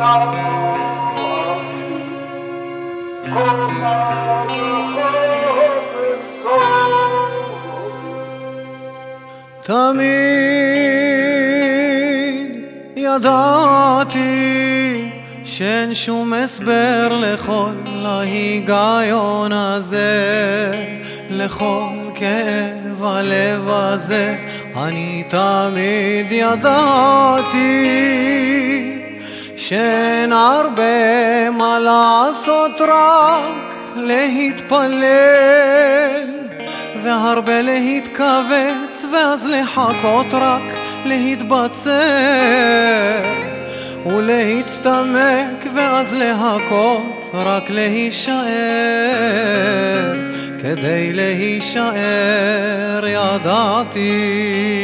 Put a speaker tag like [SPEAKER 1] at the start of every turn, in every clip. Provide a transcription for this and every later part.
[SPEAKER 1] תמיד ידעתי שאין שום הסבר לכל ההיגיון הזה, לכל כאב הלב הזה. אני תמיד ידעתי שאין הרבה מה לעשות, רק להתפלל והרבה להתכווץ, ואז לחכות, רק להתבצר ולהצטמק, ואז להכות, רק להישאר. כדי להישאר ידעתי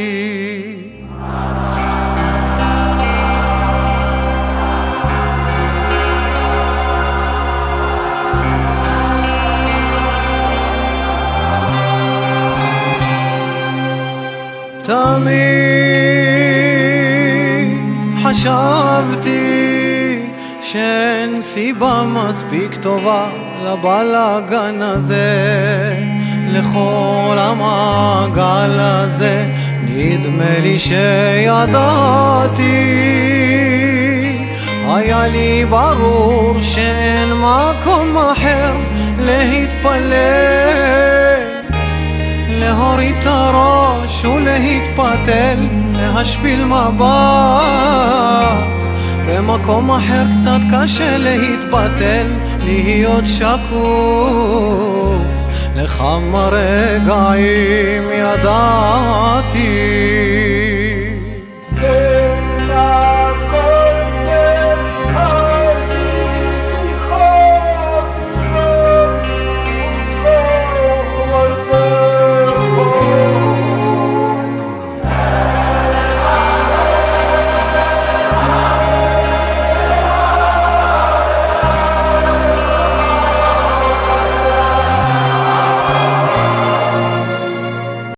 [SPEAKER 1] תמיד חשבתי שאין סיבה מספיק טובה לבלגן הזה, לכל המעגל הזה. נדמה לי שידעתי, היה לי ברור שאין מקום אחר להתפלל, להוריד את הראש ולהתפתל, להשפיל מבט. במקום אחר קצת קשה להתבטל, להיות שקוף לכמה רגעים ידע